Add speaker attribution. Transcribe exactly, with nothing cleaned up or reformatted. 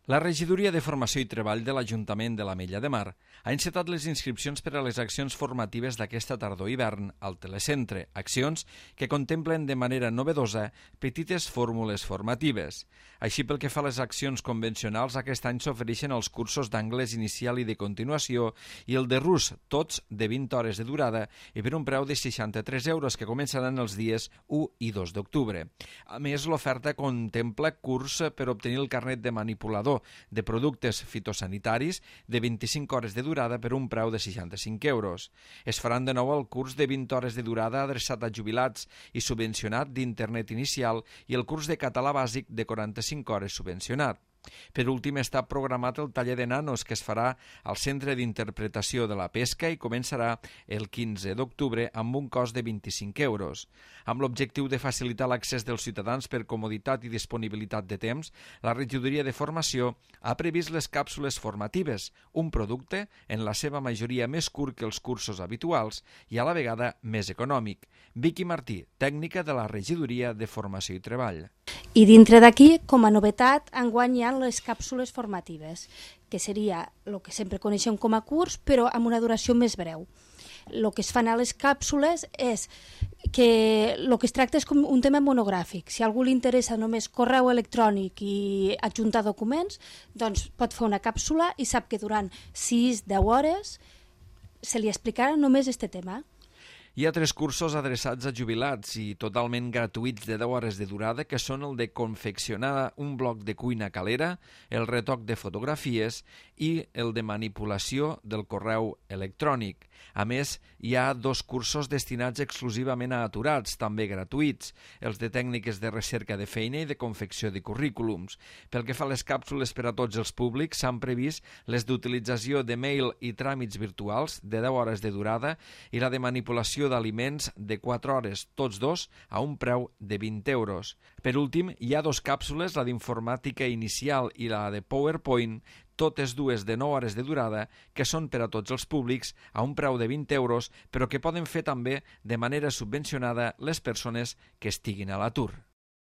Speaker 1: La Regidoria de Formació i Treball de l'Ajuntament de l'Ametlla de Mar ha encetat les inscripcions per a les accions formatives d'aquesta tardor-hivern al Telecentre, accions que contemplen de manera novedosa petites fórmules formatives. Així, pel que fa a les accions convencionals, aquest any s'ofereixen els cursos d'anglès inicial i de continuació i el de rus, tots de vint hores de durada i per un preu de seixanta-tres euros que començaran els dies u i dos d'octubre. A més, l'oferta contempla curs per obtenir el carnet de manipulador de productes fitosanitaris de vint-i-cinc hores de durada per un preu de seixanta-cinc euros. Es faran de nou el curs de vint hores de durada adreçat a jubilats i subvencionat d'internet inicial i el curs de català bàsic de quaranta-cinc hores subvencionat. Per últim, està programat el taller de nanos que es farà al Centre d'Interpretació de la Pesca i començarà el quinze d'octubre amb un cost de vint-i-cinc euros. Amb l'objectiu de facilitar l'accés dels ciutadans per comoditat i disponibilitat de temps, la Regidoria de Formació ha previst les càpsules formatives, un producte en la seva majoria més curt que els cursos habituals i a la vegada més econòmic. Vicky Martí, tècnica de la Regidoria de Formació i Treball.
Speaker 2: I dintre d'aquí, com a novetat, enguany hi ha les càpsules formatives, que seria el que sempre coneixem com a curs, però amb una duració més breu. El que es fan a les càpsules és que el que es tracta és com un tema monogràfic. Si a algú li interessa només correu electrònic i adjuntar documents, doncs pot fer una càpsula i sap que durant sis a deu hores se li explicarà només aquest tema.
Speaker 1: Hi ha tres cursos adreçats a jubilats i totalment gratuïts de deu hores de durada, que són el de confeccionar un bloc de cuina calera, el retoc de fotografies i el de manipulació del correu electrònic. A més, hi ha dos cursos destinats exclusivament a aturats, també gratuïts, els de tècniques de recerca de feina i de confecció de currículums. Pel que fa a les càpsules per a tots els públics, s'han previst les d'utilització de mail i tràmits virtuals de deu hores de durada i la de manipulació d'aliments de quatre hores, tots dos a un preu de vint euros. Per últim, hi ha dos càpsules, la d'informàtica inicial i la de PowerPoint, totes dues de nou hores de durada, que són per a tots els públics a un preu de vint euros, però que poden fer també de manera subvencionada les persones que estiguin a l'atur.